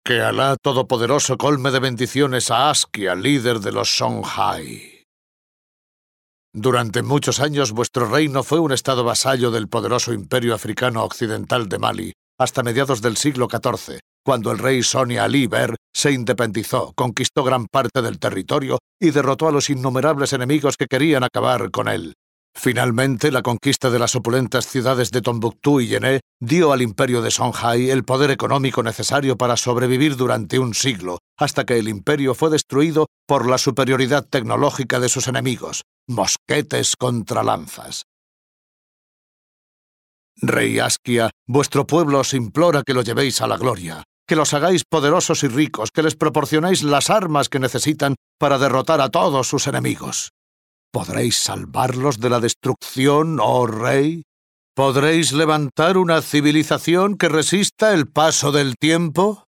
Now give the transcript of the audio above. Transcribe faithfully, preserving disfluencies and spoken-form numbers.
Que Alá Todopoderoso colme de bendiciones a Askia, líder de los Songhai. Durante muchos años vuestro reino fue un estado vasallo del poderoso Imperio Africano Occidental de Mali, hasta mediados del siglo catorce, cuando el rey Soni Ali Ber se independizó, conquistó gran parte del territorio y derrotó a los innumerables enemigos que querían acabar con él. Finalmente, la conquista de las opulentas ciudades de Tombuctú y Yené dio al imperio de Songhai el poder económico necesario para sobrevivir durante un siglo, hasta que el imperio fue destruido por la superioridad tecnológica de sus enemigos, mosquetes contra lanzas. Rey Askia, vuestro pueblo os implora que lo llevéis a la gloria, que los hagáis poderosos y ricos, que les proporcionéis las armas que necesitan para derrotar a todos sus enemigos. ¿Podréis salvarlos de la destrucción, oh rey? ¿Podréis levantar una civilización que resista el paso del tiempo?